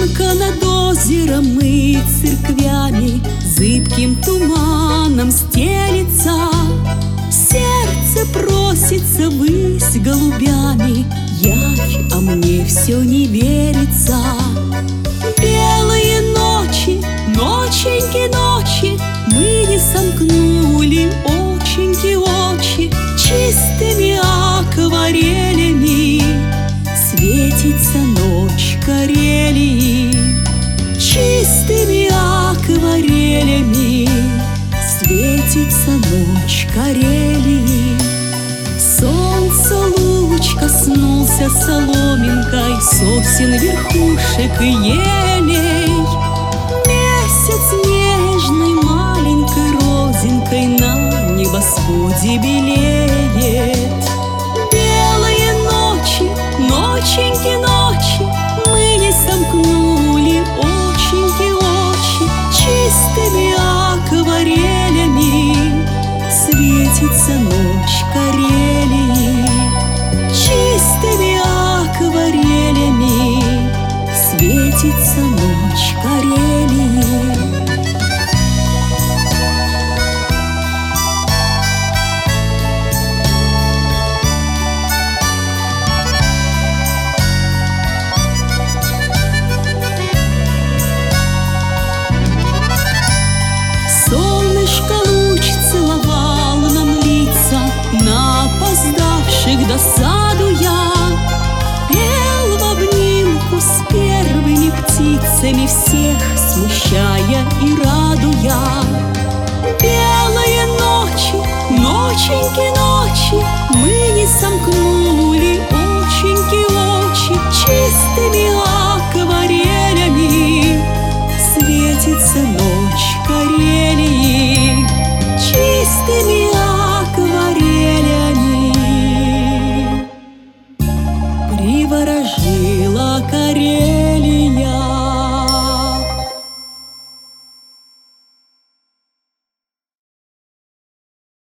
Тропинка над озером и церквями зыбким туманом стелится. Сердце просится ввысь голубями, явь, а мне все не верится. Белые ночи, ноченьки, ночи, мы не сомкнули оченьки, очи. Чистыми акварелями светится ночь карелии. Чистыми акварелями светится ночь карелии. Солнце луч коснулся соломинкой сосен, верхушек и елей. Месяц нежной маленькой розинкой на небосводе белеет. Белые ночи, ноченьки, ночи, мы не сомкнули оченьки, очи. Чистыми акварелями светится ночь карелии. Чистыми акварелями светится ночь карелии. Солнышко луч целовал нам лица, на опоздавших досаду я. Пел в обнимку с первыми птицами, всех смущая и радуя. Белые ночи, ноченьки, ночи, мы не сомкнули оченьки, очи. Чистыми акварелями светится ночь карелии. Чистыми